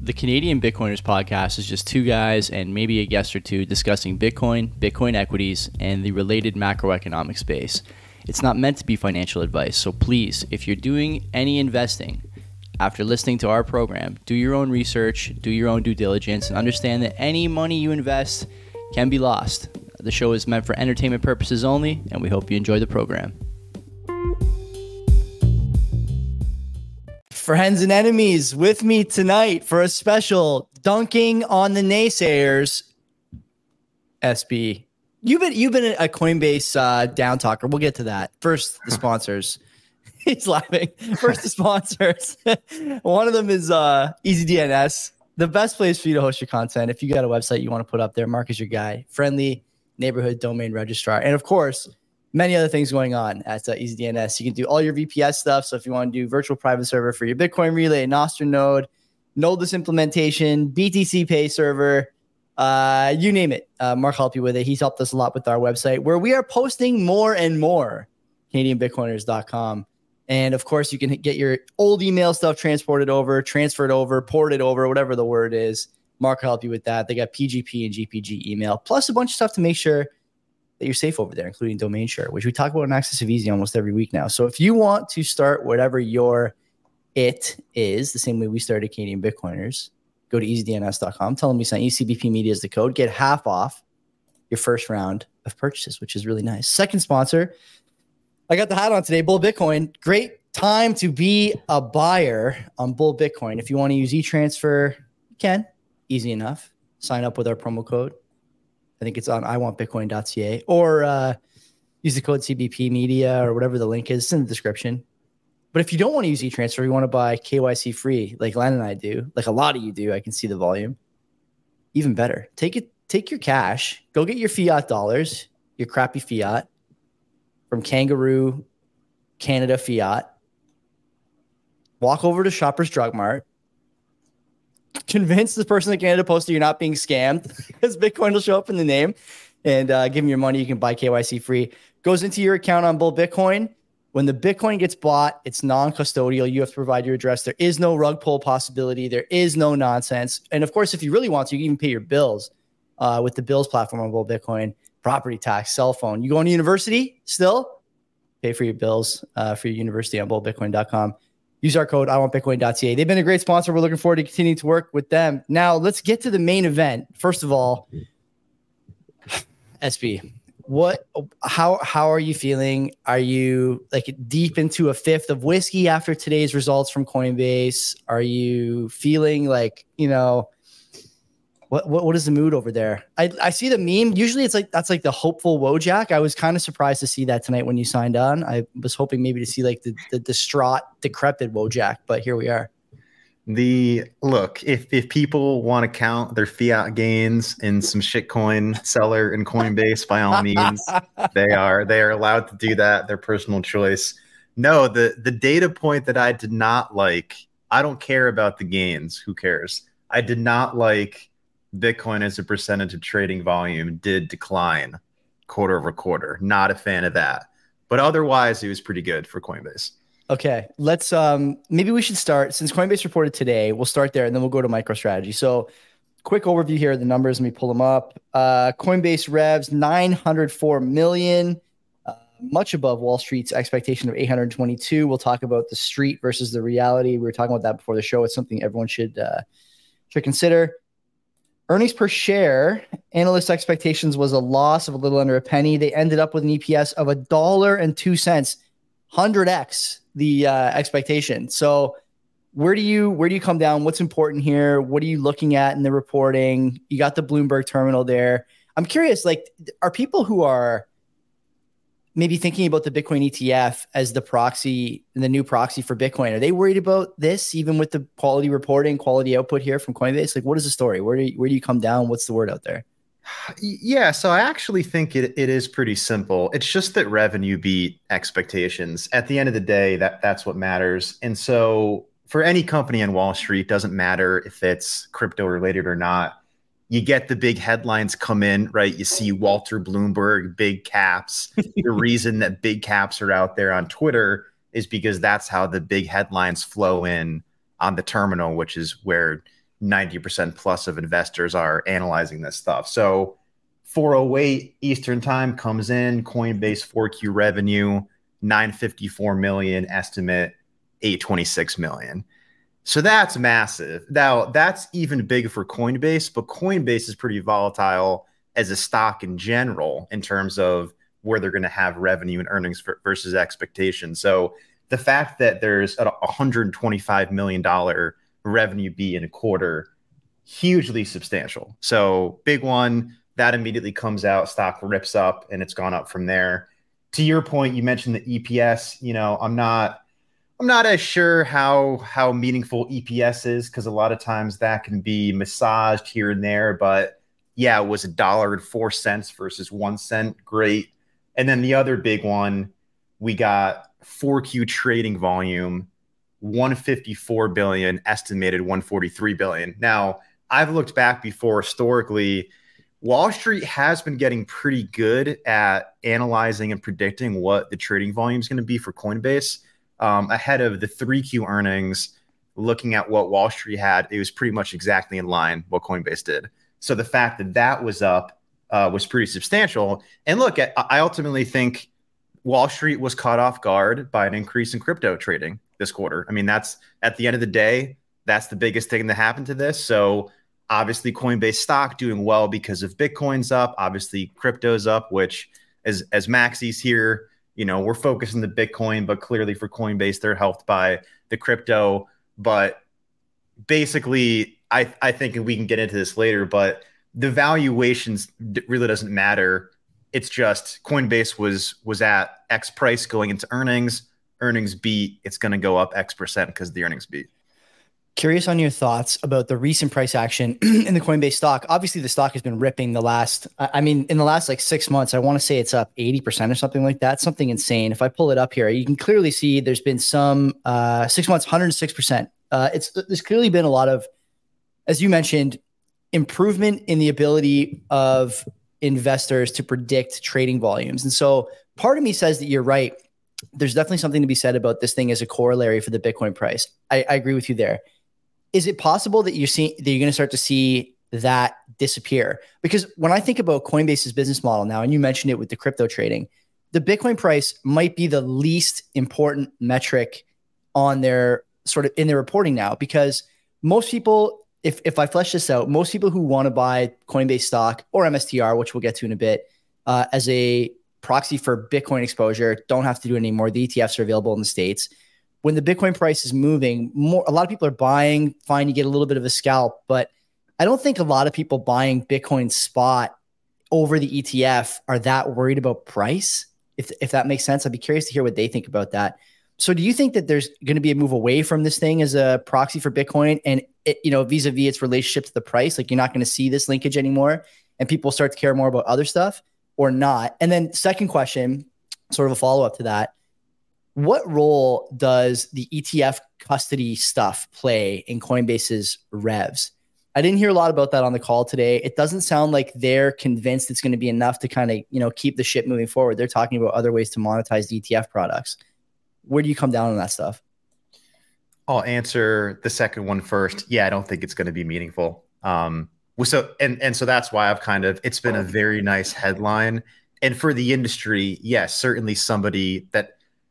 The Canadian Bitcoiners podcast is just two guys and maybe a guest or two discussing Bitcoin, Bitcoin equities, and the related macroeconomic space. It's not meant to be financial advice, so please, if you're doing any investing after listening to our program, do your own research, do your own due diligence, and understand that any money you invest can be lost. The show is meant for entertainment purposes only, and we hope you enjoy the program. Friends and enemies, with me tonight for a special dunking on the naysayers. SB, you've been a Coinbase down talker. We'll get to that. First, the sponsors. He's laughing. First, the sponsors. One of them is EasyDNS, the best place for you to host your content. If you got a website you want to put up there, Mark is your guy. Friendly neighborhood domain registrar, and of course, many other things going on at EasyDNS. You can do all your VPS stuff. So if you want to do virtual private server for your Bitcoin relay, Nostr node, Nodus implementation, BTC Pay server, you name it, Mark help you with it. He's helped us a lot with our website, where we are posting more and more, CanadianBitcoiners.com. And of course, you can get your old email stuff transferred over, ported over, whatever the word is. Mark will help you with that. They got PGP and GPG email, plus a bunch of stuff to make sure that you're safe over there, including domain share, which we talk about in Access of Easy almost every week now. So if you want to start whatever your it is, the same way we started Canadian Bitcoiners, go to easydns.com. Tell them we sent you. CBP Media is the code. Get half off your first round of purchases, which is really nice. Second sponsor, I got the hat on today, Bull Bitcoin. Great time to be a buyer on Bull Bitcoin. If you want to use e-transfer, you can. Easy enough. Sign up with our promo code. I think it's on iwantbitcoin.ca, or use the code CBP Media or whatever the link is. It's in the description. But if you don't want to use e-transfer, you want to buy KYC free, like Len and I do, like a lot of you do. I can see the volume. Even better. Take your cash, go get your fiat dollars, your crappy fiat from Kangaroo Canada Fiat. Walk over to Shoppers Drug Mart. Convince the person in Canada Post that you're not being scammed, because Bitcoin will show up in the name, and give them your money. You can buy KYC free. Goes into your account on Bull Bitcoin. When the Bitcoin gets bought, it's non-custodial. You have to provide your address. There is no rug pull possibility. There is no nonsense. And of course, if you really want to, you can even pay your bills with the bills platform on Bull Bitcoin. Property tax, cell phone. You going to university still? Pay for your bills for your university on bullbitcoin.com. Use our code iwantbitcoin.ca. They've been a great sponsor. We're looking forward to continuing to work with them. Now, let's get to the main event. First of all, SB, how are you feeling? Are you like deep into a fifth of whiskey after today's results from Coinbase? Are you feeling like, what is the mood over there? I see the meme. Usually it's like, that's like the hopeful Wojak. I was kind of surprised to see that tonight when you signed on. I was hoping maybe to see like the distraught, decrepit Wojak, but here we are. Look, if people want to count their fiat gains in some shitcoin seller in Coinbase, by all means, they are allowed to do that. Their personal choice. No, the data point that I did not like, I don't care about the gains. Who cares? I did not like Bitcoin as a percentage of trading volume did decline quarter over quarter. Not a fan of that. But otherwise, it was pretty good for Coinbase. Okay, let's maybe we should start, since Coinbase reported today, we'll start there and then we'll go to MicroStrategy. So quick overview here of the numbers. Let me pull them up. Coinbase revs, 904 million, much above Wall Street's expectation of 822. We'll talk about the street versus the reality. We were talking about that before the show. It's something everyone should consider. Earnings per share, analyst expectations was a loss of a little under a penny. They ended up with an EPS of $1.02, 100x the expectation. So where do you come down? What's important here? What are you looking at in the reporting? You got the Bloomberg terminal there. I'm curious, like, are people who are maybe thinking about the Bitcoin ETF as the proxy, the new proxy for Bitcoin, are they worried about this, even with the quality reporting, quality output here from Coinbase? Like, what is the story? Where do you come down? What's the word out there? Yeah, so I actually think it is pretty simple. It's just that revenue beat expectations. At the end of the day, that's what matters. And so for any company on Wall Street, doesn't matter if it's crypto related or not, you get the big headlines come in, right? You see Walter Bloomberg, big caps. The reason that big caps are out there on Twitter is because that's how the big headlines flow in on the terminal, which is where 90% plus of investors are analyzing this stuff. So 4:08 Eastern time comes in, Coinbase 4Q revenue, 954 million, estimate 826 million. So that's massive. Now, that's even big for Coinbase, but Coinbase is pretty volatile as a stock in general in terms of where they're going to have revenue and earnings versus expectations. So the fact that there's a $125 million revenue beat in a quarter, hugely substantial. So big one, that immediately comes out, stock rips up, and it's gone up from there. To your point, you mentioned the EPS. I'm not as sure how meaningful EPS is, because a lot of times that can be massaged here and there. But yeah, it was $1.04 versus 1 cent. Great. And then the other big one, we got 4Q trading volume, 154 billion, estimated 143 billion. Now, I've looked back before. Historically, Wall Street has been getting pretty good at analyzing and predicting what the trading volume is going to be for Coinbase. Ahead of the 3Q earnings, looking at what Wall Street had, it was pretty much exactly in line what Coinbase did. So the fact that that was up was pretty substantial. And look, I ultimately think Wall Street was caught off guard by an increase in crypto trading this quarter. I mean, that's at the end of the day, that's the biggest thing that happened to this. So obviously Coinbase stock doing well because of Bitcoin's up, obviously crypto's up, which as Maxie's here, we're focused on the Bitcoin, but clearly for Coinbase, they're helped by the crypto. But basically, I think we can get into this later, but the valuations really doesn't matter. It's just Coinbase was at X price going into earnings beat. It's going to go up X% because the earnings beat. Curious on your thoughts about the recent price action in the Coinbase stock. Obviously, the stock has been ripping in the last like 6 months. I want to say it's up 80% or something like that. Something insane. If I pull it up here, you can clearly see there's been some 6 months, 106%. There's clearly been a lot of, as you mentioned, improvement in the ability of investors to predict trading volumes. And so part of me says that you're right. There's definitely something to be said about this thing as a corollary for the Bitcoin price. I agree with you there. Is it possible that you're going to start to see that disappear? Because when I think about Coinbase's business model now, and you mentioned it with the crypto trading, the Bitcoin price might be the least important metric on their in their reporting now, because most people, if I flesh this out, most people who want to buy Coinbase stock or MSTR, which we'll get to in a bit, as a proxy for Bitcoin exposure, don't have to do it anymore. The ETFs are available in the States. When the Bitcoin price is moving, a lot of people are buying, fine, you get a little bit of a scalp, but I don't think a lot of people buying Bitcoin spot over the ETF are that worried about price, if that makes sense. I'd be curious to hear what they think about that. So do you think that there's going to be a move away from this thing as a proxy for Bitcoin and vis-a-vis its relationship to the price? Like, you're not going to see this linkage anymore and people start to care more about other stuff, or not? And then second question, sort of a follow-up to that, what role does the ETF custody stuff play in Coinbase's revs? I didn't hear a lot about that on the call today. It doesn't sound like they're convinced it's going to be enough to kind of, keep the ship moving forward. They're talking about other ways to monetize the ETF products. Where do you come down on that stuff? I'll answer the second one first. Yeah, I don't think it's going to be meaningful. So that's why it's been a very nice headline. And for the industry, yes, certainly somebody that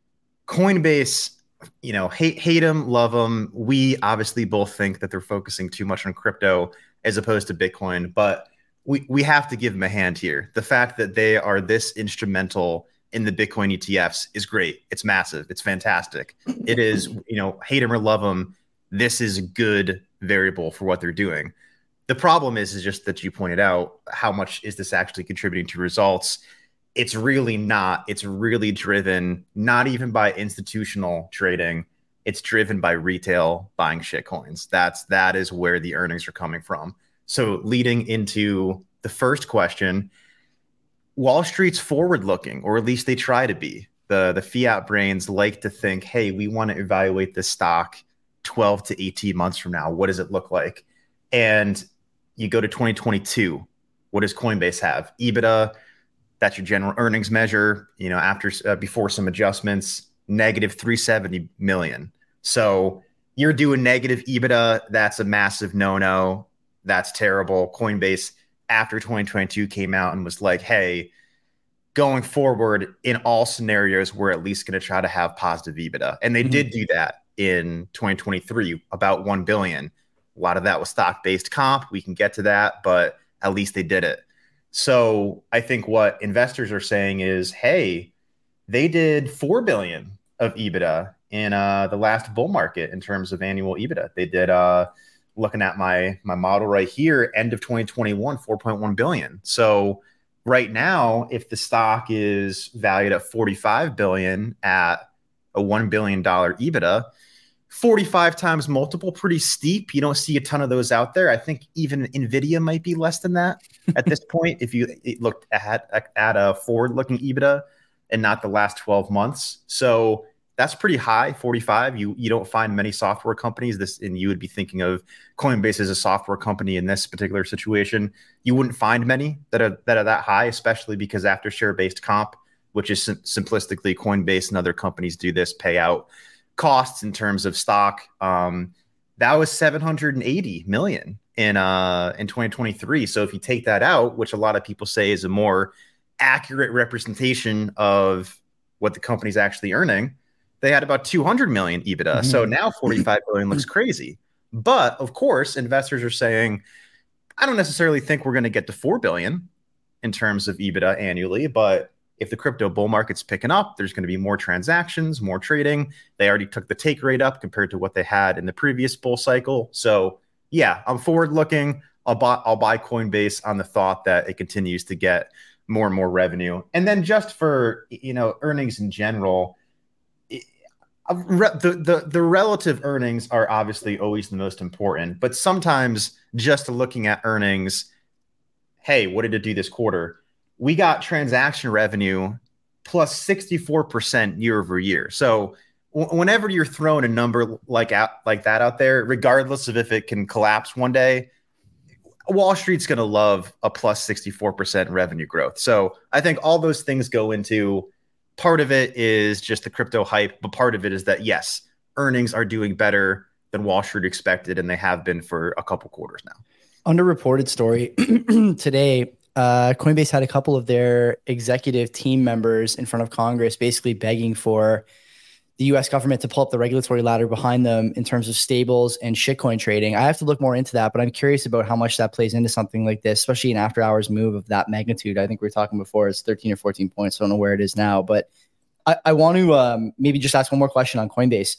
Coinbase, hate them, love them. We obviously both think that they're focusing too much on crypto as opposed to Bitcoin, but we have to give them a hand here. The fact that they are this instrumental in the Bitcoin ETFs is great. It's massive. It's fantastic. It is, hate them or love them. This is a good variable for what they're doing. The problem is just that you pointed out, how much is this actually contributing to results? It's really not. It's really driven not even by institutional trading. It's driven by retail buying shitcoins. That is where the earnings are coming from. So leading into the first question, Wall Street's forward looking, or at least they try to be. The fiat brains like to think, hey, we want to evaluate this stock 12 to 18 months from now. What does it look like? And you go to 2022. What does Coinbase have? EBITDA. That's your general earnings measure, before some adjustments, negative 370 million. So you're doing negative EBITDA. That's a massive no-no. That's terrible. Coinbase, after 2022 came out and was like, hey, going forward in all scenarios, we're at least going to try to have positive EBITDA. And they did do that in 2023, about 1 billion. A lot of that was stock-based comp. We can get to that, but at least they did it. So I think what investors are saying is, hey, they did 4 billion of EBITDA in the last bull market in terms of annual EBITDA. They did, looking at my model right here, end of 2021, 4.1 billion. So right now, if the stock is valued at 45 billion at a $1 billion EBITDA, 45 times multiple, pretty steep. You don't see a ton of those out there. I think even Nvidia might be less than that at this point. If you looked at a forward-looking EBITDA and not the last 12 months. So that's pretty high, 45. You don't find many software companies this, and you would be thinking of Coinbase as a software company in this particular situation. You wouldn't find many that are that high, especially because after share-based comp, which is simplistically Coinbase and other companies do this, pay out costs in terms of stock. That was 780 million in 2023. So if you take that out, which a lot of people say is a more accurate representation of what the company's actually earning, they had about 200 million EBITDA. So now 45 billion looks crazy. But of course, investors are saying, I don't necessarily think we're going to get to 4 billion in terms of EBITDA annually, but if the crypto bull market's picking up, there's going to be more transactions, more trading. They already took the take rate up compared to what they had in the previous bull cycle. So yeah, I'm forward looking. I'll buy Coinbase on the thought that it continues to get more and more revenue. And then just for, earnings in general, the relative earnings are obviously always the most important, but sometimes just looking at earnings, hey, what did it do this quarter? We got transaction revenue plus 64% year over year. So whenever you're throwing a number like that out there, regardless of if it can collapse one day, Wall Street's going to love a plus 64% revenue growth. So I think all those things go into, part of it is just the crypto hype, but part of it is that, yes, earnings are doing better than Wall Street expected, and they have been for a couple quarters now. Underreported story today, Coinbase had a couple of their executive team members in front of Congress basically begging for the US government to pull up the regulatory ladder behind them in terms of stables and shitcoin trading. I have to look more into that, but I'm curious about how much that plays into something like this, especially an after hours move of that magnitude. I think we were talking before, it's 13 or 14 points. I don't know where it is now, but I want to maybe just ask one more question on Coinbase.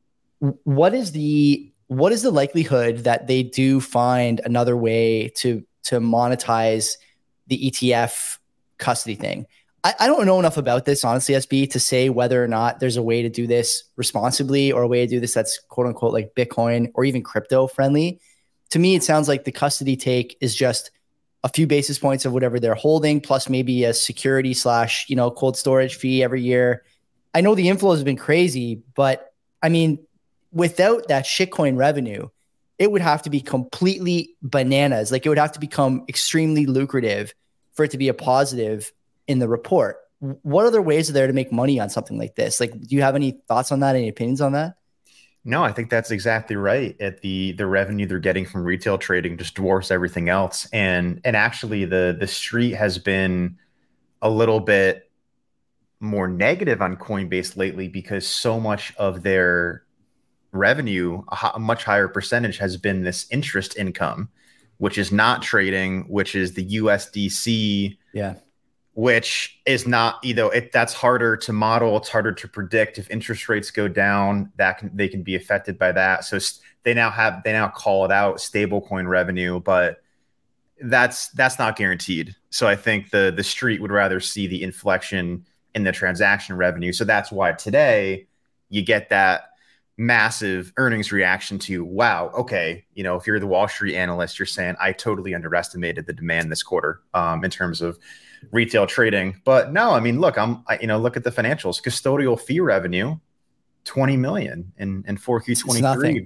What is the likelihood that they do find another way to monetize the ETF custody thing? I don't know enough about this, honestly, SB, to say whether or not there's a way to do this responsibly or a way to do this that's quote unquote like Bitcoin or even crypto friendly. To me, it sounds like the custody take is just a few basis points of whatever they're holding, plus maybe a security / cold storage fee every year. I know the inflow has been crazy, but I mean, without that shitcoin revenue, it would have to be completely bananas. Like it would have to become extremely lucrative for it to be a positive in the report. What other ways are there to make money on something like this? Like, do you have any thoughts on that? Any opinions on that? No, I think that's exactly right. At the revenue they're getting from retail trading just dwarfs everything else. And actually the street has been a little bit more negative on Coinbase lately because so much of their revenue, a much higher percentage, has been this interest income, which is not trading, which is the USDC. Yeah. Which is not, that's harder to model. It's harder to predict. If interest rates go down, they can be affected by that. So they now call it out stablecoin revenue, but that's not guaranteed. So I think the street would rather see the inflection in the transaction revenue. So that's why today you get that massive earnings reaction to, wow, okay, if you're the Wall Street analyst, you're saying I totally underestimated the demand this quarter in terms of retail trading. But no, I mean, look, look at the financials. Custodial fee revenue, 20 million in 4Q23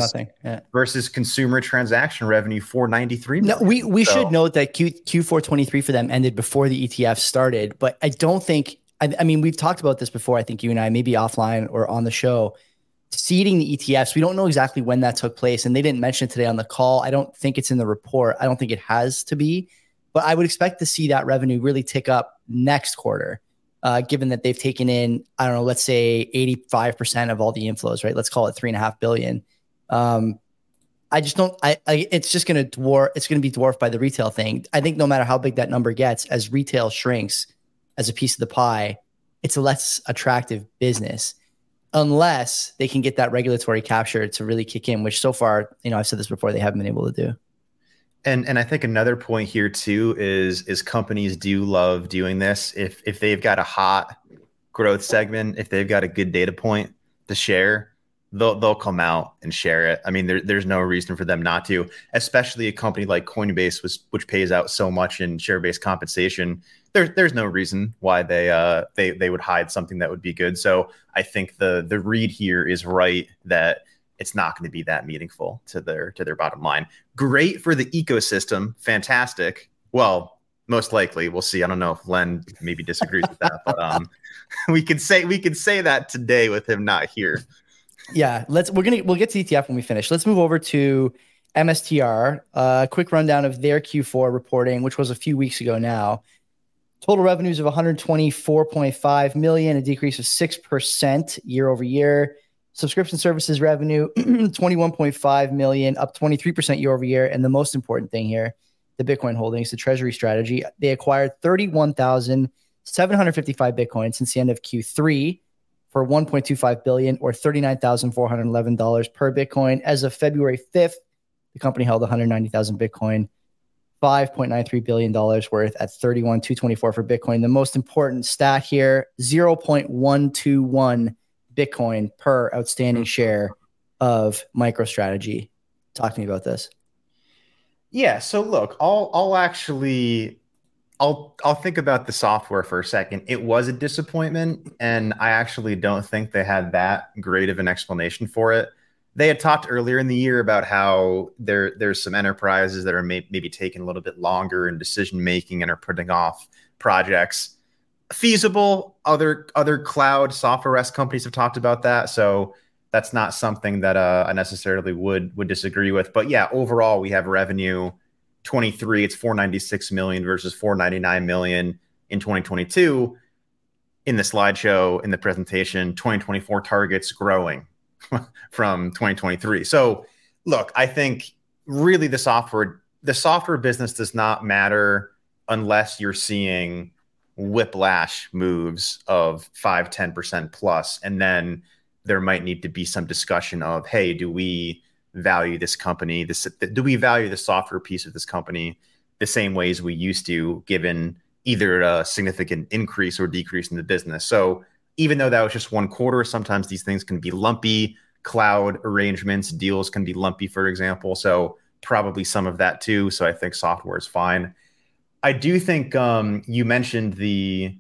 versus consumer transaction revenue, 493 million. No, we should note that Q423 for them ended before the ETF started, but I don't think, I mean, we've talked about this before, I think you and I, maybe offline or on the show. seeding the ETFs. We don't know exactly when that took place, and they didn't mention it today on the call. I don't think it's in the report. I don't think it has to be, but I would expect to see that revenue really tick up next quarter, given that they've taken in, I don't know, let's say 85% of all the inflows, right? Let's call it $3.5 billion. I just don't, it's just going to be dwarfed by the retail thing. I think no matter how big that number gets, as retail shrinks as a piece of the pie, it's a less attractive business unless they can get that regulatory capture to really kick in, which so far, I've said this before, they haven't been able to do. And I think another point here too is companies do love doing this. If they've got a hot growth segment, if they've got a good data point to share, they'll come out and share it. I mean, there's no reason for them not to, especially a company like Coinbase, which pays out so much in share-based compensation. There's no reason why they would hide something that would be good. So I think the read here is right that it's not going to be that meaningful to their bottom line. Great for the ecosystem, fantastic. Well, most likely, we'll see. I don't know if Len maybe disagrees with that, but we can say that today with him not here. Yeah, we'll get to ETF when we finish. Let's move over to MSTR. Quick rundown of their Q4 reporting, which was a few weeks ago now. Total revenues of $124.5 million, a decrease of 6% year over year. Subscription services revenue, $21.5 million, up 23% year over year. And the most important thing here, the Bitcoin holdings, the treasury strategy, they acquired 31,755 Bitcoin since the end of Q3 for $1.25 billion or $39,411 per Bitcoin. As of February 5th, the company held 190,000 Bitcoin, $5.93 billion worth at 31,224 for Bitcoin. The most important stat here, 0.121 Bitcoin per outstanding share of MicroStrategy. Talk to me about this. Yeah. So look, I'll think about the software for a second. It was a disappointment, and I actually don't think they had that great of an explanation for it. They had talked earlier in the year about how there's some enterprises that are maybe taking a little bit longer in decision making and are putting off projects. Feasible. Other cloud software REST companies have talked about that, so that's not something that I necessarily would disagree with. But yeah, overall we have revenue 23. It's $496 million versus $499 million in 2022. In the slideshow, in the presentation, 2024 targets growing from 2023. So look, I think really the software business does not matter unless you're seeing whiplash moves of 5-10% plus, and then there might need to be some discussion of, hey, do we value this company? Do we value the software piece of this company the same ways we used to, given either a significant increase or decrease in the business? So even though that was just one quarter, sometimes these things can be lumpy. Cloud arrangements, deals can be lumpy, for example. So probably some of that too. So I think software is fine. I do think you mentioned you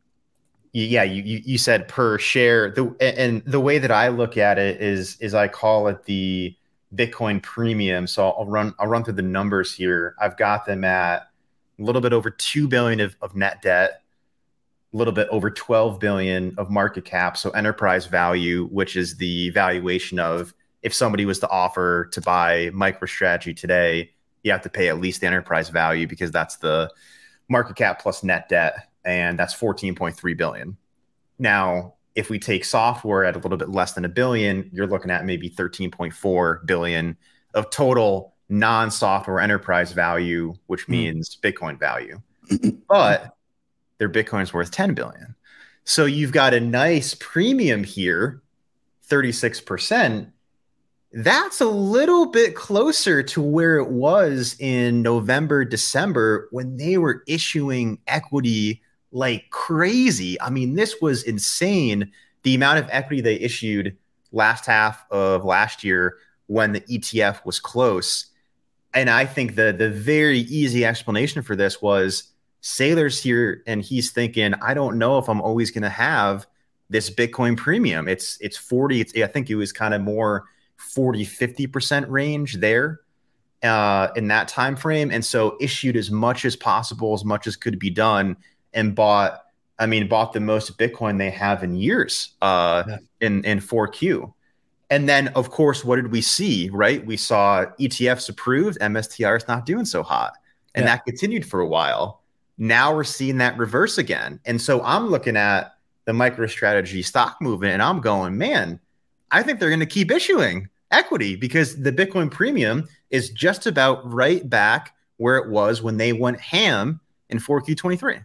said per share. And the way that I look at it is I call it the Bitcoin premium. So I'll run through the numbers here. I've got them at a little bit over 2 billion of net debt, a little bit over 12 billion of market cap. So enterprise value, which is the valuation of if somebody was to offer to buy MicroStrategy today, you have to pay at least the enterprise value because that's the market cap plus net debt, and that's 14.3 billion. Now, if we take software at a little bit less than $1 billion, you're looking at maybe 13.4 billion of total non-software enterprise value, which means Bitcoin value. But their Bitcoin's worth 10 billion. So you've got a nice premium here, 36%. That's a little bit closer to where it was in November, December, when they were issuing equity like crazy. I mean, this was insane. The amount of equity they issued last half of last year when the ETF was close. And I think the very easy explanation for this was Saylor's here and he's thinking, I don't know if I'm always going to have this Bitcoin premium. It's 40. I think it was kind of more 40-50% range there in that time frame, and so issued as much as possible, as much as could be done, and bought the most Bitcoin they have in years in 4Q. And then, of course, what did we see, right? We saw ETFs approved, MSTR is not doing so hot. And that continued for a while. Now we're seeing that reverse again. And so I'm looking at the MicroStrategy stock movement and I'm going, man, I think they're going to keep issuing equity because the Bitcoin premium is just about right back where it was when they went ham in 4Q23.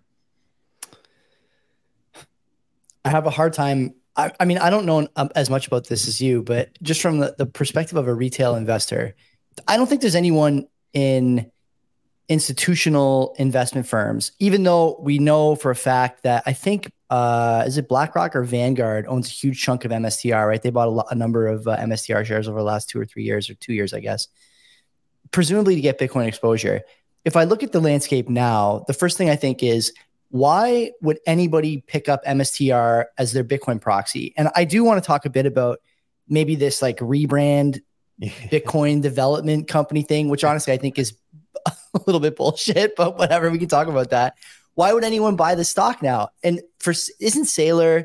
I have a hard time. I mean, I don't know as much about this as you, but just from the perspective of a retail investor, I don't think there's anyone in institutional investment firms, even though we know for a fact that I think, is it BlackRock or Vanguard owns a huge chunk of MSTR, right? They bought a number of MSTR shares over the last 2 or 3 years, or 2 years, I guess, presumably to get Bitcoin exposure. If I look at the landscape now, the first thing I think is, why would anybody pick up MSTR as their Bitcoin proxy? And I do want to talk a bit about maybe this like rebrand Bitcoin development company thing, which honestly I think is a little bit bullshit, but whatever, we can talk about that. Why would anyone buy the stock now? And isn't Saylor,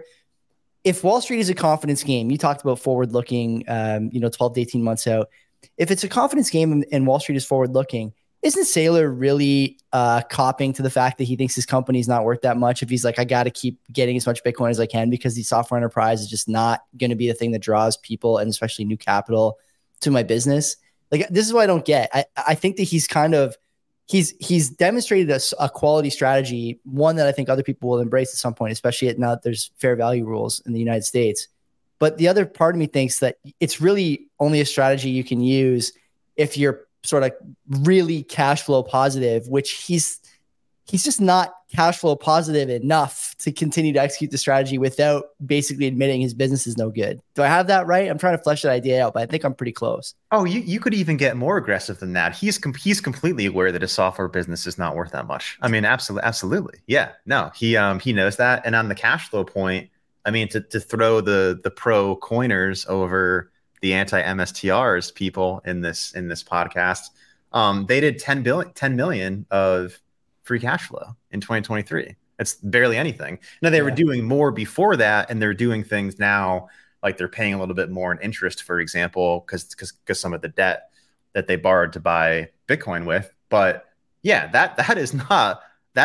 if Wall Street is a confidence game, you talked about forward looking, 12 to 18 months out. If it's a confidence game and Wall Street is forward looking, isn't Saylor really copying to the fact that he thinks his company is not worth that much? If he's like, I got to keep getting as much Bitcoin as I can because the software enterprise is just not going to be the thing that draws people and especially new capital to my business. Like, this is what I don't get. I think that he's kind of, he's demonstrated a quality strategy, one that I think other people will embrace at some point, especially now that there's fair value rules in the United States. But the other part of me thinks that it's really only a strategy you can use if you're sort of really cash flow positive, which he's just not cash flow positive enough to continue to execute the strategy without basically admitting his business is no good. Do I have that right? I'm trying to flesh that idea out, but I think I'm pretty close. Oh, you could even get more aggressive than that. He's completely aware that his software business is not worth that much. I mean, absolutely. Yeah, no, he knows that. And on the cash flow point, I mean, to throw the pro coiners over the anti-MSTRs people in this podcast, they did 10 million of free cash flow in 2023. It's barely anything. Now they were doing more before that, and they're doing things now like they're paying a little bit more in interest, for example, because some of the debt that they borrowed to buy Bitcoin with. But yeah, that is not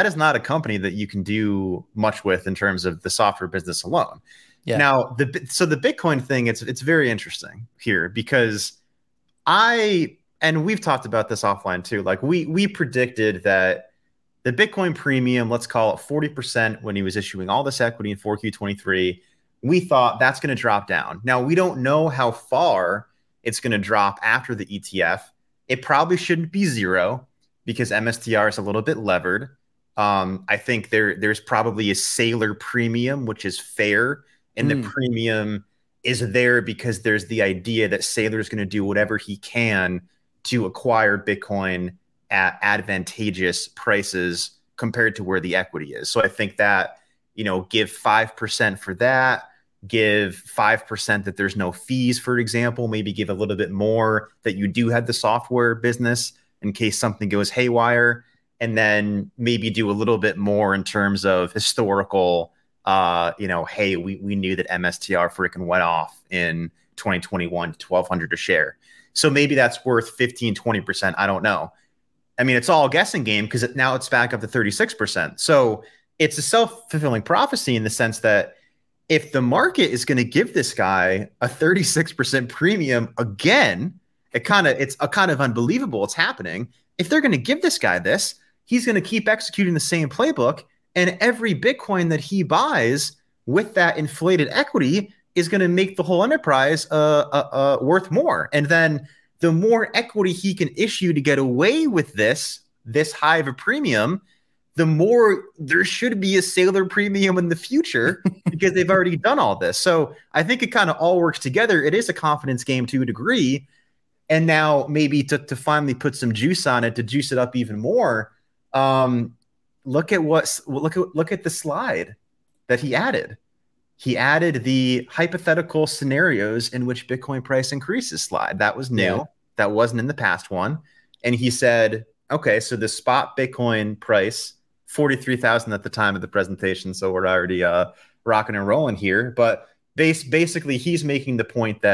a company that you can do much with in terms of the software business alone. Yeah. Now, the Bitcoin thing, it's very interesting here because and we've talked about this offline too. Like we predicted that the Bitcoin premium, let's call it 40% when he was issuing all this equity in 4Q23, we thought that's going to drop down. Now, we don't know how far it's going to drop after the ETF. It probably shouldn't be zero because MSTR is a little bit levered. I think there's probably a Saylor premium, which is fair. And the premium is there because there's the idea that Saylor is going to do whatever he can to acquire Bitcoin at advantageous prices compared to where the equity is. So I think that, give 5% for that, give 5% that there's no fees, for example, maybe give a little bit more that you do have the software business in case something goes haywire, and then maybe do a little bit more in terms of historical, hey, we knew that MSTR freaking went off in 2021 to 1,200 a share. So maybe that's worth 15, 20%. I don't know. I mean, it's all a guessing game because now it's back up to 36%. So it's a self-fulfilling prophecy in the sense that if the market is going to give this guy a 36% premium again, it's a kind of unbelievable. It's happening. If they're going to give this guy this, he's going to keep executing the same playbook. And every Bitcoin that he buys with that inflated equity is going to make the whole enterprise worth more. And then the more equity he can issue to get away with this high of a premium, the more there should be a Saylor premium in the future because they've already done all this. So I think it kind of all works together. It is a confidence game to a degree. And now maybe to finally put some juice on it, to juice it up even more, look at the slide that he added. He added the hypothetical scenarios in which Bitcoin price increases slide. That was new. Yeah. That wasn't in the past one. And he said, okay, so the spot Bitcoin price, 43,000 at the time of the presentation. So we're already rocking and rolling here. But basically, he's making the point that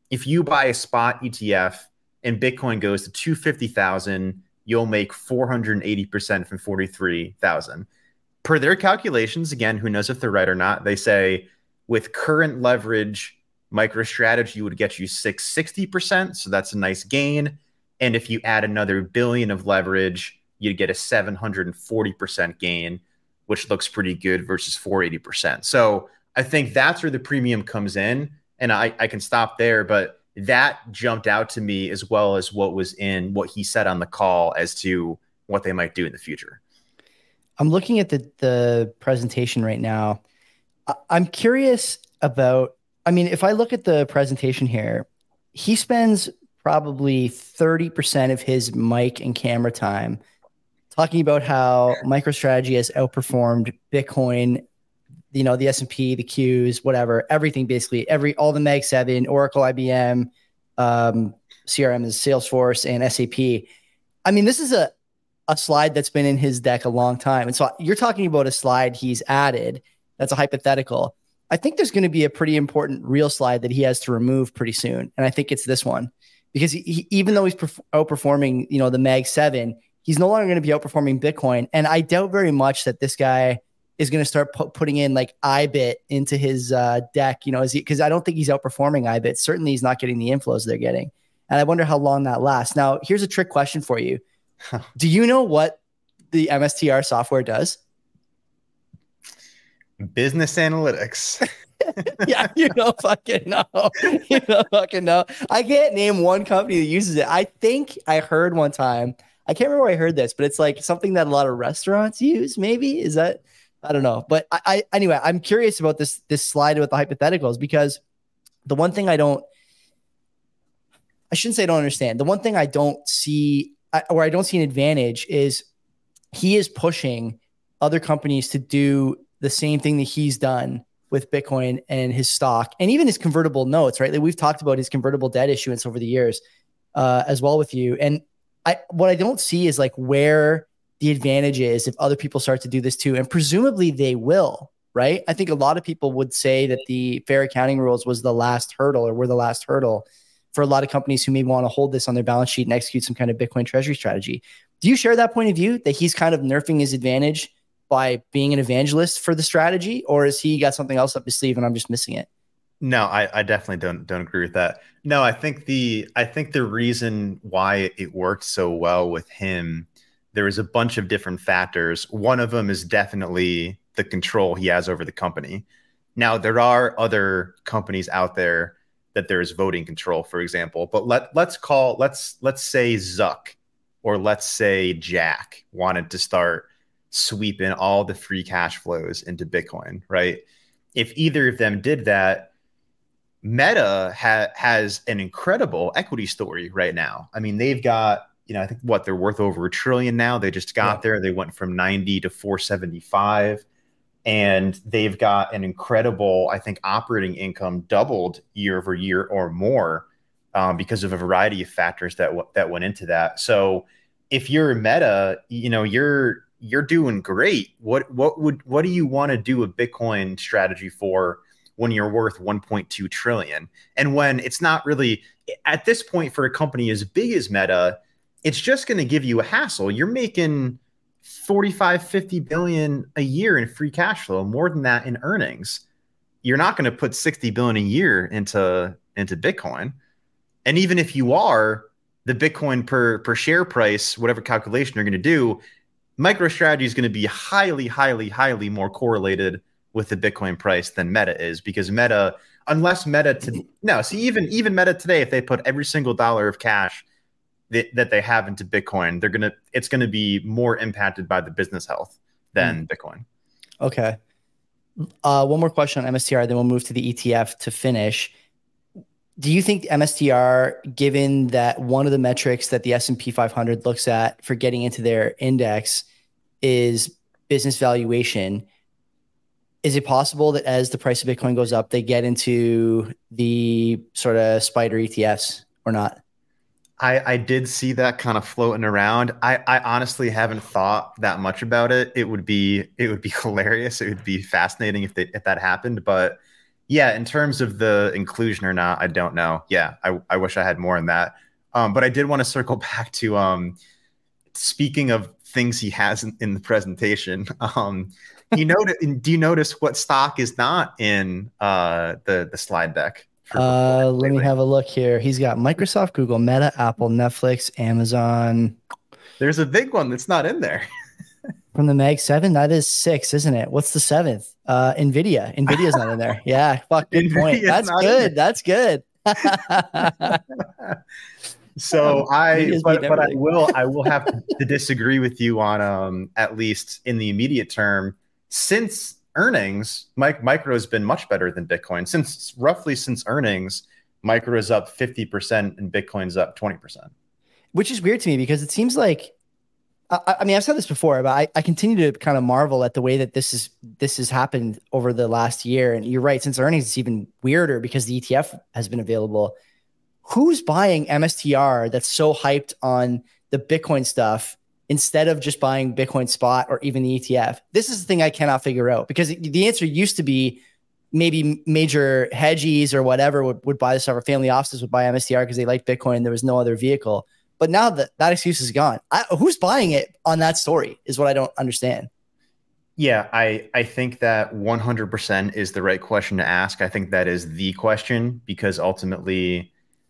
if you buy a spot ETF and Bitcoin goes to 250,000, you'll make 480% from 43,000. Per their calculations, again, who knows if they're right or not, they say with current leverage, MicroStrategy would get you 660%. So that's a nice gain. And if you add another billion of leverage, you'd get a 740% gain, which looks pretty good versus 480%. So I think that's where the premium comes in. And I can stop there, but that jumped out to me as well as what was in what he said on the call as to what they might do in the future. I'm looking at the presentation right now. I'm curious about, I mean, if I look at the presentation here, he spends probably 30% of his mic and camera time talking about how MicroStrategy has outperformed Bitcoin, the S&P, the Qs, whatever, everything basically, all the Mag 7, Oracle, IBM, CRM is Salesforce, and SAP. I mean, this is a slide that's been in his deck a long time. And so you're talking about a slide he's added. That's a hypothetical. I think there's going to be a pretty important real slide that he has to remove pretty soon. And I think it's this one, because even though he's outperforming, the Mag 7, he's no longer going to be outperforming Bitcoin. And I doubt very much that this guy is going to start putting in like IBIT into his deck, because I don't think he's outperforming IBIT. Certainly he's not getting the inflows they're getting. And I wonder how long that lasts. Now, here's a trick question for you. Do you know what the MSTR software does? Business analytics. Yeah, fucking know. I can't name one company that uses it. I think I heard one time, I can't remember where I heard this, but it's like something that a lot of restaurants use, maybe. Is that, I don't know. But anyway, I'm curious about this slide with the hypotheticals, because the one thing I shouldn't say I don't understand. The one thing I don't see, or I don't see an advantage, is he is pushing other companies to do the same thing that he's done with Bitcoin and his stock, and even his convertible notes, right? Like we've talked about his convertible debt issuance over the years as well with you. And what I don't see is like where the advantage is if other people start to do this too. And presumably they will, right? I think a lot of people would say that the fair accounting rules was the last hurdle, or were the last hurdle for a lot of companies who may want to hold this on their balance sheet and execute some kind of Bitcoin treasury strategy. Do you share that point of view, that he's kind of nerfing his advantage by being an evangelist for the strategy, or has he got something else up his sleeve and I'm just missing it? No, I definitely don't agree with that. No, I think the reason why it worked so well with him, there was a bunch of different factors. One of them is definitely the control he has over the company. Now, there are other companies out there that there is voting control, for example, but let's say Zuck, or let's say Jack wanted to start sweeping all the free cash flows into Bitcoin, right? If either of them did that, Meta has an incredible equity story right now. I mean, they've got, I think they're worth over $1 trillion now. They just got there. They went from 90 to 475, and they've got an incredible, I think, operating income doubled year over year or more because of a variety of factors that went into that. So if you're Meta, you're doing great. What do you want to do a Bitcoin strategy for when you're worth 1.2 trillion? And when it's not really, at this point, for a company as big as Meta, it's just going to give you a hassle. You're making 50 billion a year in free cash flow, more than that in earnings. You're not going to put 60 billion a year into Bitcoin. And even if you are, the Bitcoin per share price, whatever calculation you're going to do, MicroStrategy is going to be highly, highly, highly more correlated with the Bitcoin price than Meta is, because Meta, even Meta today, if they put every single dollar of cash that they have into Bitcoin, it's going to be more impacted by the business health than Bitcoin. Okay. One more question on MSTR, then we'll move to the ETF to finish. Do you think MSTR, given that one of the metrics that the S&P 500 looks at for getting into their index is business valuation, is it possible that as the price of Bitcoin goes up, they get into the sort of spider ETFs or not? I did see that kind of floating around. I honestly haven't thought that much about it. It would be hilarious. It would be fascinating if that happened. But Yeah, in terms of the inclusion or not, I don't know. Yeah, I wish I had more in that. But I did want to circle back to speaking of things he has in the presentation. Do you notice what stock is not in the slide deck for performance Let me lately? have a look here. He's got Microsoft, Google, Meta, Apple, Netflix, Amazon. There's a big one that's not in there. From the Mag 7, that is 6, isn't it? What's the 7th? Nvidia. Nvidia's not in there. Yeah, fuck, good point. Nvidia's That's not in good. That's good. So Nvidia's beating but everything. I will have to disagree with you on at least in the immediate term. Since earnings, micro has been much better than Bitcoin. Since earnings, micro is up 50% and Bitcoin's up 20%. Which is weird to me because it seems like I mean, I've said this before, but I continue to kind of marvel at the way that this has happened over the last year. And you're right, since earnings, it's even weirder because the ETF has been available. Who's buying MSTR that's so hyped on the Bitcoin stuff instead of just buying Bitcoin spot or even the ETF? This is the thing I cannot figure out because the answer used to be maybe major hedgies or whatever would buy this, or family offices would buy MSTR because they liked Bitcoin and there was no other vehicle. But now that excuse is gone. Who's buying it on that story is what I don't understand. Yeah, I think that 100% is the right question to ask. I think that is the question because ultimately,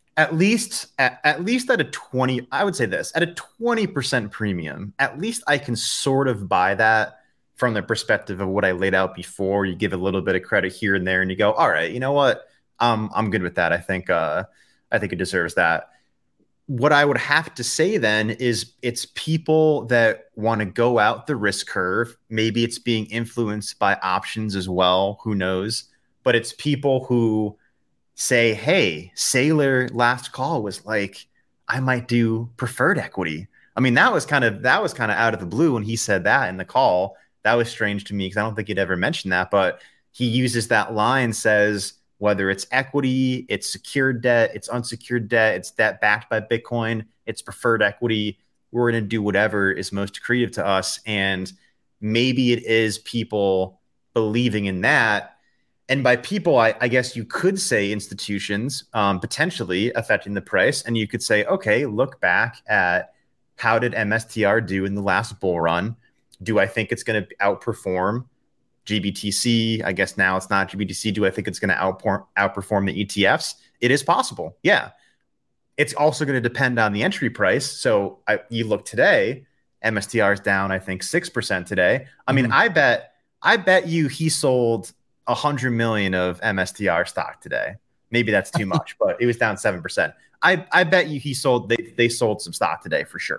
at least at a 20, I would say this, at a 20% premium, at least I can sort of buy that from the perspective of what I laid out before. You give a little bit of credit here and there and you go, all right, you know what? I'm good with that. I think it deserves that. What I would have to say then is it's people that want to go out the risk curve. Maybe it's being influenced by options as well. Who knows? But it's people who say, hey, Saylor last call was like, I might do preferred equity. I mean, that was kind of out of the blue when he said that in the call. That was strange to me because I don't think he'd ever mentioned that. But he uses that line, says, whether it's equity, it's secured debt, it's unsecured debt, it's debt backed by Bitcoin, it's preferred equity. We're going to do whatever is most accretive to us. And maybe it is people believing in that. And by people, I guess you could say institutions potentially affecting the price. And you could say, okay, look back at how did MSTR do in the last bull run? Do I think it's going to outperform GBTC? I guess now it's not GBTC. Do I think it's going to outperform the ETFs? It is possible. Yeah. It's also going to depend on the entry price. So you look today, MSTR is down, I think 6% today. I mean, I bet you he sold 100 million of MSTR stock today. Maybe that's too much, but it was down 7%. I bet you they sold some stock today for sure.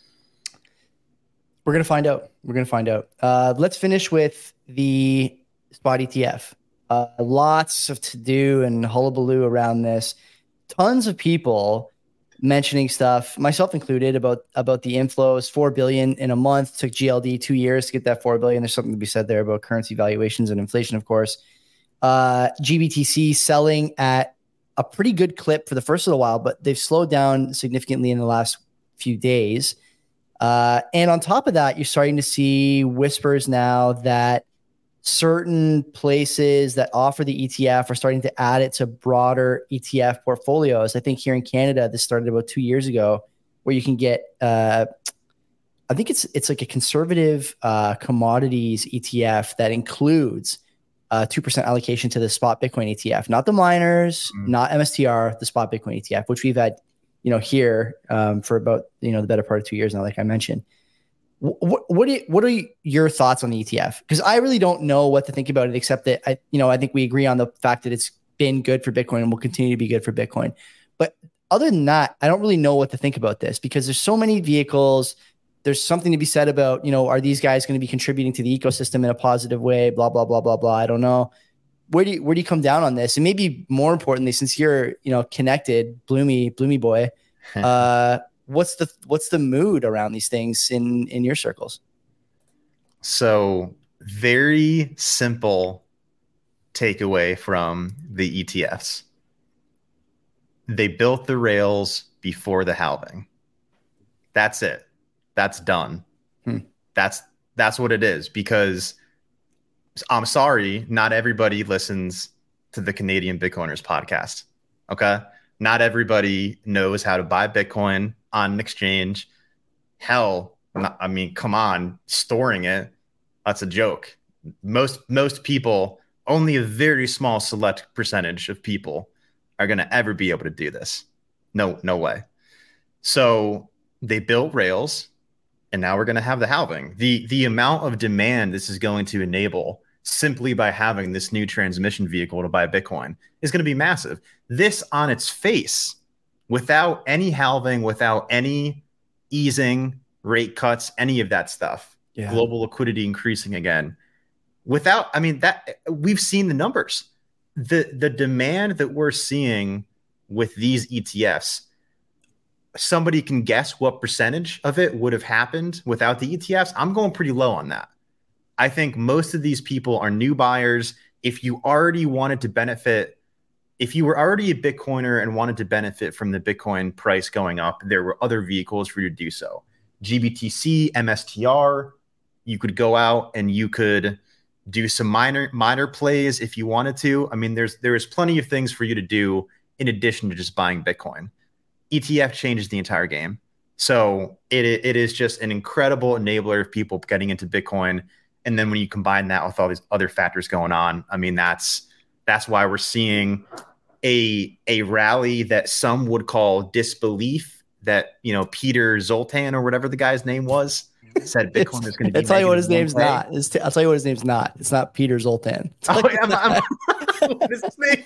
We're going to find out. Let's finish with the spot ETF. Lots of to do and hullabaloo around this. Tons of people mentioning stuff, myself included, about the inflows. 4 billion in a month. Took GLD 2 years to get that 4 billion. There's something to be said there about currency valuations and inflation, of course. GBTC selling at a pretty good clip for the first little while, but they've slowed down significantly in the last few days. And on top of that, you're starting to see whispers now that certain places that offer the ETF are starting to add it to broader ETF portfolios. I think here in Canada, this started about 2 years ago, where you can get, I think it's like a conservative commodities ETF that includes 2% allocation to the spot Bitcoin ETF, not the miners, not MSTR, the spot Bitcoin ETF, which we've had, here for about, the better part of 2 years now, like I mentioned. What are your thoughts on the ETF? Because I really don't know what to think about it, except that I think we agree on the fact that it's been good for Bitcoin and will continue to be good for Bitcoin. But other than that, I don't really know what to think about this because there's so many vehicles. There's something to be said about, are these guys going to be contributing to the ecosystem in a positive way? Blah, blah, blah, blah, blah. I don't know. Where do you come down on this? And maybe more importantly, since you're, connected, Bloomy boy, what's the mood around these things in your circles? So very simple takeaway from the ETFs. They built the rails before the halving. That's it. That's done. That's what it is, because I'm sorry, not everybody listens to the Canadian Bitcoiners podcast. Okay. Not everybody knows how to buy Bitcoin on an exchange. Hell, I mean, come on, storing it, that's a joke. Most people, only a very small select percentage of people are going to ever be able to do this. No way. So they built Rails, and now we're going to have the halving. The amount of demand this is going to enable simply by having this new transmission vehicle to buy Bitcoin is going to be massive. This on its face, without any halving, without any easing, rate cuts, any of that stuff, global liquidity increasing again. That we've seen the numbers. The demand that we're seeing with these ETFs, somebody can guess what percentage of it would have happened without the ETFs. I'm going pretty low on that. I think most of these people are new buyers. If you already wanted to benefit, if you were already a Bitcoiner and wanted to benefit from the Bitcoin price going up, there were other vehicles for you to do so. GBTC, MSTR, you could go out and you could do some minor plays if you wanted to. I mean, there is plenty of things for you to do in addition to just buying Bitcoin. ETF changes the entire game. So it is just an incredible enabler of people getting into Bitcoin. And then when you combine that with all these other factors going on, I mean, that's why we're seeing a rally that some would call disbelief, that, you know, Peter Zoltan or whatever the guy's name was said Bitcoin is going to be. I'll tell you what his name's not. I'll tell you what his name's not. It's not Peter Zoltan. What is his name?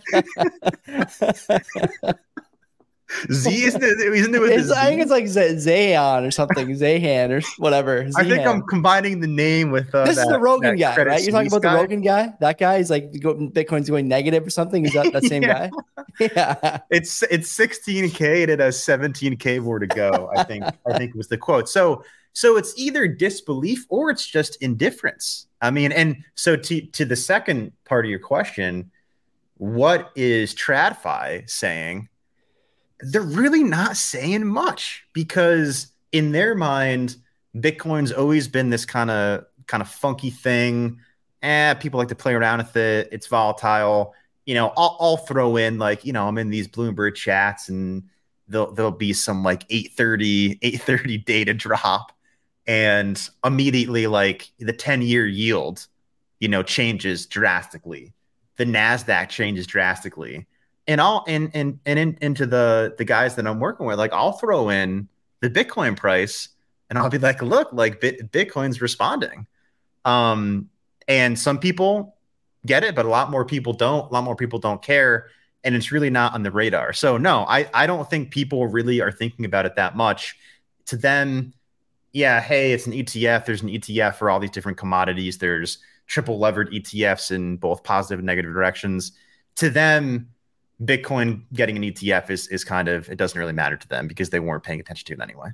Z, isn't it with I think it's like Zahan or something. Zahan or whatever. I think I'm combining the name with this is the Rogan guy, right? You're talking about the Rogan guy. That guy is like Bitcoin's going negative or something. Is that same guy? Yeah. It's 16K and it has 17K more to go. I think was the quote. So it's either disbelief or it's just indifference. I mean, and so to the second part of your question, what is TradFi saying? They're really not saying much, because in their mind, Bitcoin's always been this kind of funky thing. People like to play around with it. It's volatile. You know, I'll throw in, like, you know, I'm in these Bloomberg chats and there'll be some like 830 data drop, and immediately like the 10-year yield, you know, changes drastically. The NASDAQ changes drastically. And into the guys that I'm working with, like, I'll throw in the Bitcoin price and I'll be like, look, like Bitcoin's responding. And some people get it, but a lot more people don't. A lot more people don't care. And it's really not on the radar. So no, I don't think people really are thinking about it that much. To them, yeah, hey, it's an ETF. There's an ETF for all these different commodities. There's triple levered ETFs in both positive and negative directions. To them, Bitcoin getting an ETF is kind of, it doesn't really matter to them because they weren't paying attention to it anyway.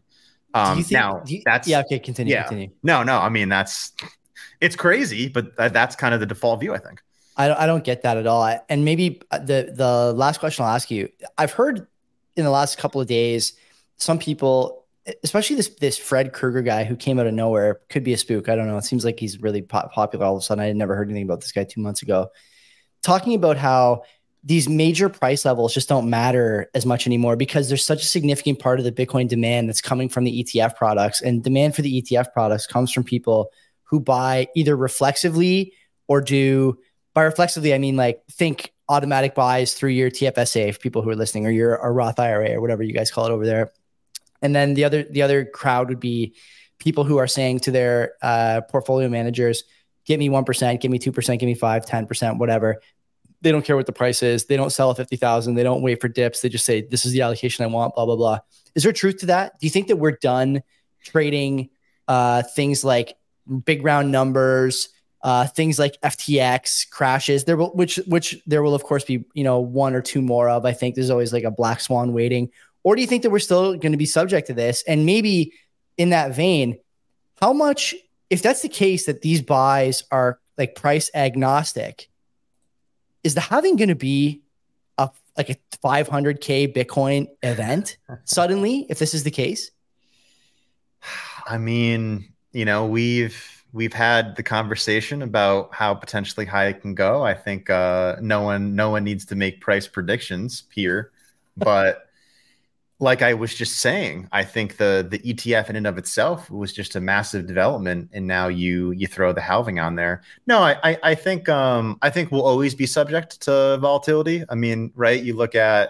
Continue. No. I mean, it's crazy, but that's kind of the default view, I think. I don't get that at all. And maybe the last question I'll ask you, I've heard in the last couple of days, some people, especially this Fred Krueger guy who came out of nowhere, could be a spook. I don't know. It seems like he's really popular all of a sudden. I had never heard anything about this guy 2 months ago, talking about how these major price levels just don't matter as much anymore because there's such a significant part of the Bitcoin demand that's coming from the ETF products, and demand for the ETF products comes from people who buy either reflexively or by reflexively, I mean, like, think automatic buys through your TFSA for people who are listening, or your Roth IRA or whatever you guys call it over there. And then the other crowd would be people who are saying to their portfolio managers, give me 1%, give me 2%, give me 5, 10%, whatever. They don't care what the price is. They don't sell at 50,000. They don't wait for dips. They just say, this is the allocation I want, blah, blah, blah. Is there truth to that? Do you think that we're done trading things like big round numbers, things like FTX crashes, which there will of course be, you know, one or two more of? I think there's always like a black swan waiting. Or do you think that we're still going to be subject to this? And maybe in that vein, how much, if that's the case, that these buys are like price agnostic, is the halving going to be like a 500K Bitcoin event suddenly, if this is the case? I mean, you know, we've we've had the conversation about how potentially high it can go. I think no one needs to make price predictions here, but like I was just saying, I think the ETF in and of itself was just a massive development, and now you throw the halving on there. No, I think we'll always be subject to volatility. I mean, right? You look at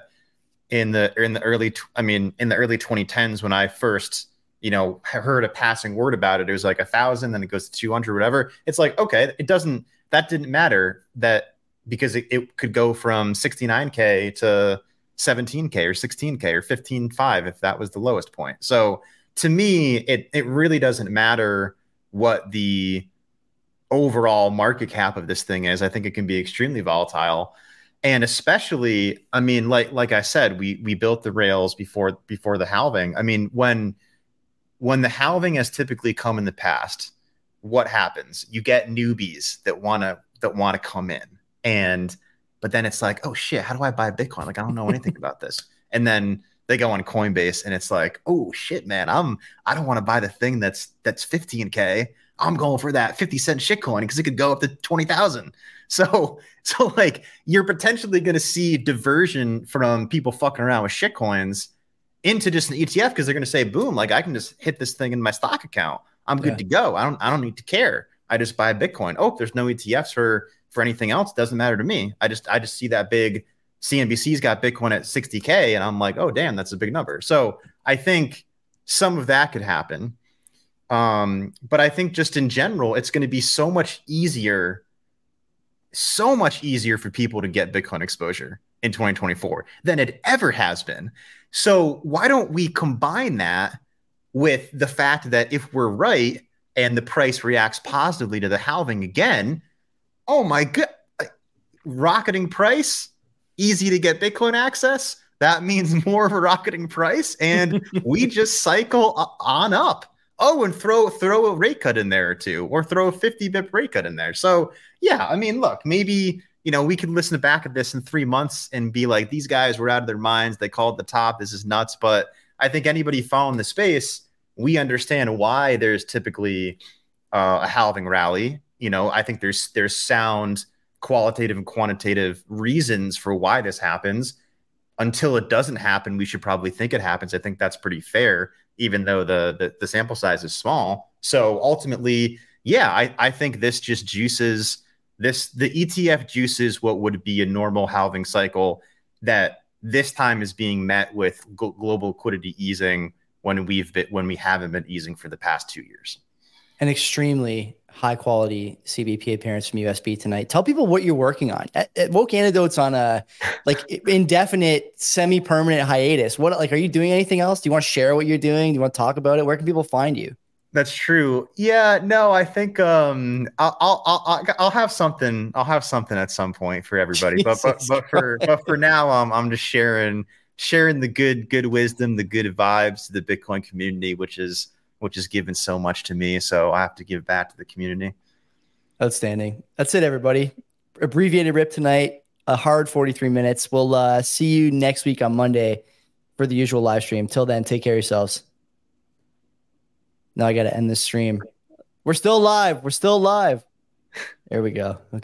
in the early 2010s when I first heard a passing word about it. It was like 1,000, then it goes to 200, whatever. It's like, okay, that didn't matter that because it could go from 69K to 17K or 16K or 15.5 if that was the lowest point. So to me, it really doesn't matter what the overall market cap of this thing is. I think it can be extremely volatile. And especially, I mean, like I said, we built the rails before the halving. I mean, when the halving has typically come in the past, what happens? You get newbies that wanna come in, but then it's like, oh shit, how do I buy Bitcoin? Like I don't know anything about this. And then they go on Coinbase and it's like, oh shit, man, I don't want to buy the thing that's 15K. I'm going for that 50-cent shitcoin because it could go up to 20,000. So like you're potentially going to see diversion from people fucking around with shitcoins into just an ETF because they're going to say, boom, like I can just hit this thing in my stock account. I'm good to go. I don't need to care. I just buy Bitcoin. Oh, there's no ETFs for anything else. Doesn't matter to me. I just see that big CNBC's got Bitcoin at 60K and I'm like, oh damn, that's a big number. So I think some of that could happen. But I think just in general, it's going to be so much easier for people to get Bitcoin exposure in 2024 than it ever has been. So why don't we combine that with the fact that if we're right and the price reacts positively to the halving again, oh my God, rocketing price, easy to get Bitcoin access. That means more of a rocketing price. And we just cycle on up. Oh, and throw a rate cut in there or two, or throw a 50 bip rate cut in there. So yeah, I mean, look, maybe, we could listen back at this in 3 months and be like, these guys were out of their minds. They called the top. This is nuts. But I think anybody following the space, we understand why there's typically a halving rally. I think there's sound qualitative and quantitative reasons for why this happens. Until it doesn't happen, we should probably think it happens. I think that's pretty fair, even though the sample size is small. So ultimately, yeah, I think this just juices the ETF juices what would be a normal halving cycle that this time is being met with global liquidity easing when we haven't been easing for the past 2 years. An extremely high quality CBP appearance from USB tonight. Tell people what you're working on. At Woke Antidote's on a indefinite, semi-permanent hiatus. What are you doing anything else? Do you want to share what you're doing? Do you want to talk about it? Where can people find you? That's true. Yeah, no, I think I'll have something. I'll have something at some point for everybody. But for now, I'm just sharing the good wisdom, the good vibes to the Bitcoin community, which is given so much to me. So I have to give back to the community. Outstanding. That's it, everybody. Abbreviated rip tonight. A hard 43 minutes. We'll see you next week on Monday for the usual live stream. Till then, take care of yourselves. Now I got to end this stream. We're still live. There we go. Okay.